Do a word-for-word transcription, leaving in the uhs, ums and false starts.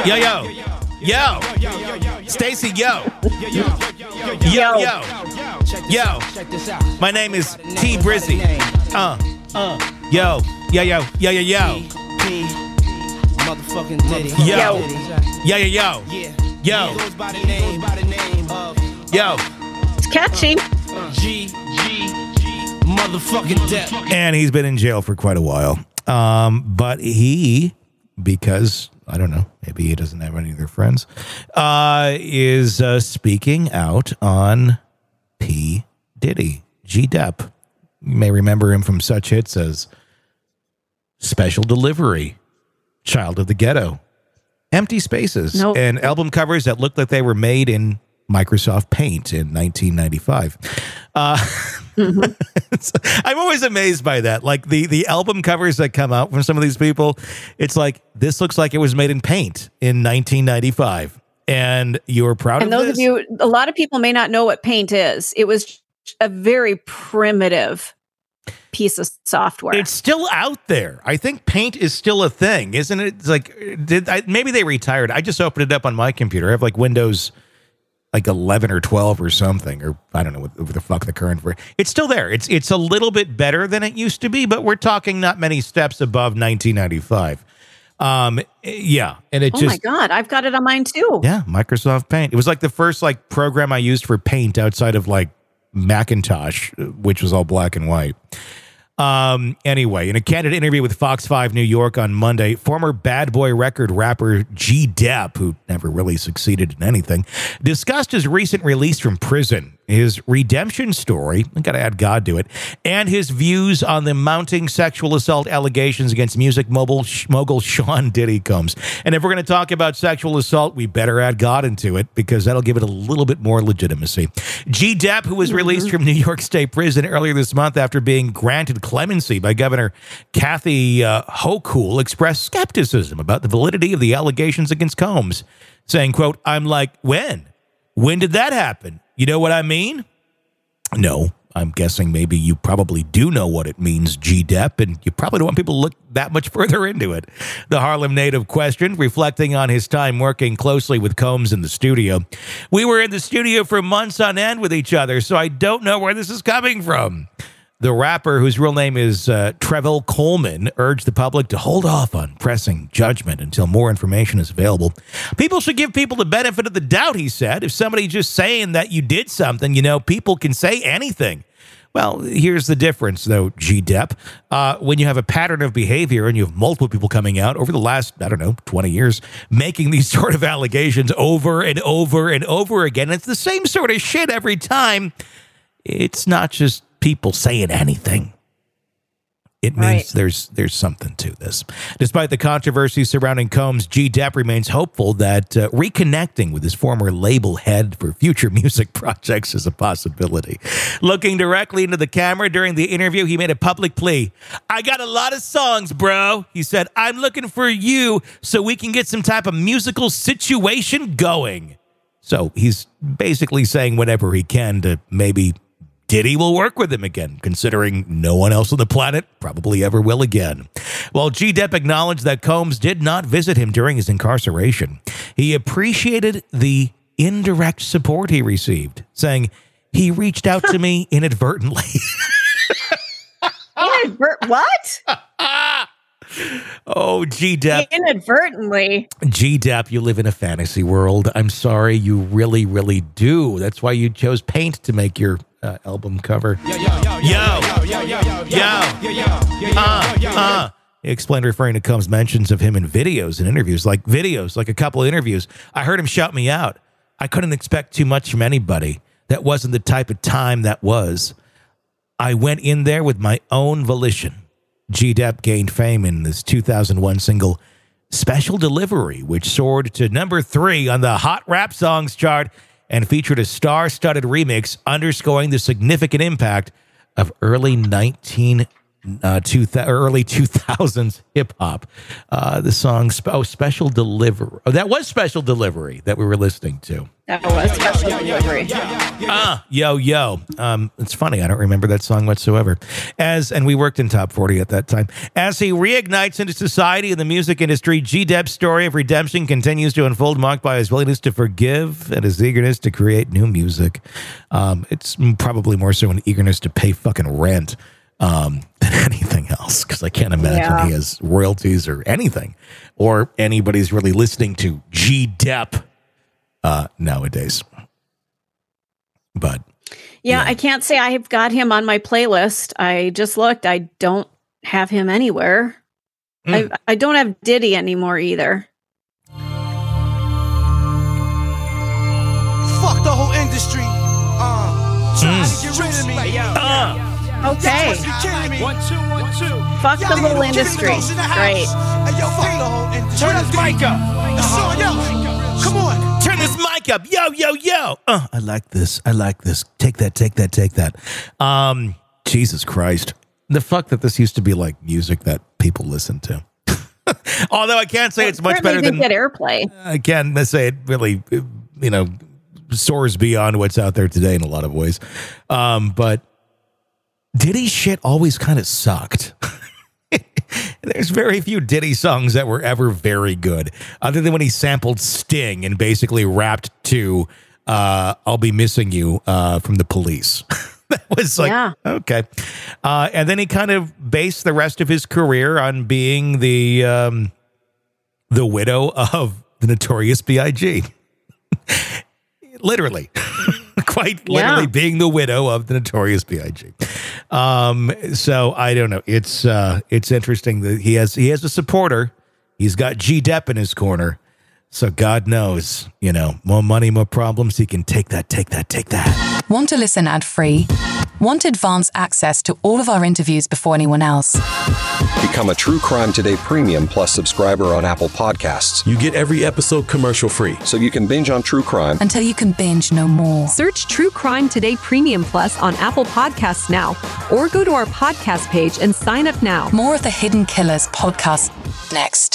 Yo, yo. Yo. Stacy, yo. Yo, yo. Yo. My name is T Brizzy. Uh. Uh. Yo. Yo, yo. Yo, yo, yo. Motherfucking Diddy. Yo. Yo, yo, yo. Yo. Yo. It's catchy. G, G, motherfucking death. And he's been in jail for quite a while. Um, but he, because, I don't know, maybe he doesn't have any of their friends, uh, is uh, speaking out on P. Diddy, G. Depp. You may remember him from such hits as Special Delivery, Child of the Ghetto, Empty Spaces, nope. and album covers that looked like they were made in Microsoft Paint in nineteen ninety-five. Uh, mm-hmm. I'm always amazed by that. Like the, the album covers that come out from some of these people, it's like, this looks like it was made in Paint in nineteen ninety-five. And you're proud and of those this? of you, a lot of people may not know what Paint is. It was a very primitive piece of software. It's still out there. I think Paint is still a thing, isn't it? It's like, did I, maybe they retired. I just opened it up on my computer. I have like Windows like eleven or twelve or something, or I don't know what, what the fuck the current for. It's still there. It's it's a little bit better than it used to be, but we're talking not many steps above nineteen ninety-five. Um, yeah, and it oh just. Oh my god, I've got it on mine too. Yeah, Microsoft Paint. It was like the first like program I used for Paint outside of like Macintosh, which was all black and white. Um, anyway, in a candid interview with Fox five New York on Monday, former Bad Boy Record rapper G. Depp, who never really succeeded in anything, discussed his recent release from prison, his redemption story, I gotta add God to it, and his views on the mounting sexual assault allegations against music mogul, mogul Sean Diddy Combs. And if we're going to talk about sexual assault, we better add God into it, because that'll give it a little bit more legitimacy. G. Depp, who was released from New York State Prison earlier this month after being granted clemency by Governor Kathy uh, Hochul, expressed skepticism about the validity of the allegations against Combs, saying, quote, I'm like, when? When did that happen? You know what I mean? No, I'm guessing maybe you probably do know what it means, G. Depp, and you probably don't want people to look that much further into it. The Harlem native questioned, reflecting on his time working closely with Combs in the studio. We were in the studio for months on end with each other, so I don't know where this is coming from. The rapper, whose real name is uh, Treville Coleman, urged the public to hold off on pressing judgment until more information is available. People should give people the benefit of the doubt, he said. If somebody's just saying that you did something, you know, people can say anything. Well, here's the difference, though, G. Depp. Uh, when you have a pattern of behavior and you have multiple people coming out over the last, I don't know, twenty years, making these sort of allegations over and over and over again, it's the same sort of shit every time. It's not just people saying anything. It means right. there's there's something to this. Despite the controversy surrounding Combs, G. Depp remains hopeful that uh, reconnecting with his former label head for future music projects is a possibility. Looking directly into the camera during the interview, he made a public plea. I got a lot of songs, bro. He said, I'm looking for you so we can get some type of musical situation going. So he's basically saying whatever he can to maybe Diddy will work with him again, considering no one else on the planet probably ever will again. While G. Depp acknowledged that Combs did not visit him during his incarceration, he appreciated the indirect support he received, saying, he reached out to me inadvertently. Inadvert- what? Oh, G. Depp. Inadvertently. G. Depp, you live in a fantasy world. I'm sorry, you really, really do. That's why you chose Paint to make your uh, album cover. Yo, yo, yo, yo, yo, yo, yo, yo, uh, uh. He explained, referring to Combs' mentions of him in videos and interviews, like videos, like a couple of interviews. I heard him shout me out. I couldn't expect too much from anybody. That wasn't the type of time that was. I went in there with my own volition. G. Depp gained fame in this two thousand one single Special Delivery, which soared to number three on the Hot Rap Songs chart and featured a star-studded remix underscoring the significant impact of early nineteen uh, two th- early two thousands hip hop. Uh, the song, sp- oh, Special Delivery. Oh, that was Special Delivery that we were listening to. That was Special Delivery. Ah, yo, yo. Um, it's funny. I don't remember that song whatsoever. As and we worked in Top forty at that time. As he reignites into society and the music industry, G-Dep's story of redemption continues to unfold, marked by his willingness to forgive and his eagerness to create new music. Um, it's probably more so an eagerness to pay fucking rent um, than anything else, because I can't imagine Yeah. he has royalties or anything, or anybody's really listening to G-Dep uh, nowadays. But Yeah, Yeah. I can't say I've got him on my playlist. I just looked. I don't have him anywhere. Mm. I I don't have Diddy anymore either. Fuck the whole industry. Uh, trying to get rid of me. uh, Okay. Y'all must be kidding me. One, two, one, two. Fuck the Y'all whole need to get industry. those in the house. Great. Hey, yo, fuck the whole industry. Turn this mic up. Uh-huh. Yo, come on. turn this mic up. Yo, yo, yo. Uh, I like this. I like this. Take that, take that, take that. Um, Jesus Christ. The fuck that this used to be like music that people listen to. Although I can't say it's much better Apparently than they get airplay. I can't say it really, you know, soars beyond what's out there today in a lot of ways. Um, but Diddy shit always kind of sucked. There's very few Diddy songs that were ever very good, other than when he sampled Sting and basically rapped to uh, I'll Be Missing You uh, from The Police. That was like, Yeah. okay. Uh, and then he kind of based the rest of his career on being the um, the widow of the Notorious B I G Literally. Quite literally Yeah. being the widow of the Notorious B I G Um, so I don't know. It's uh, it's interesting that he has he has a supporter. He's got G-Dep in his corner. So God knows, you know, more money, more problems. He can take that, take that, take that. Want to listen ad-free? Want advanced access to all of our interviews before anyone else? Become a True Crime Today Premium Plus subscriber on Apple Podcasts, You get every episode commercial free. so you can binge on true crime Until you can binge no more. Search True Crime Today Premium Plus on Apple Podcasts now, or go to our podcast page and sign up now. More of the Hidden Killers podcast next.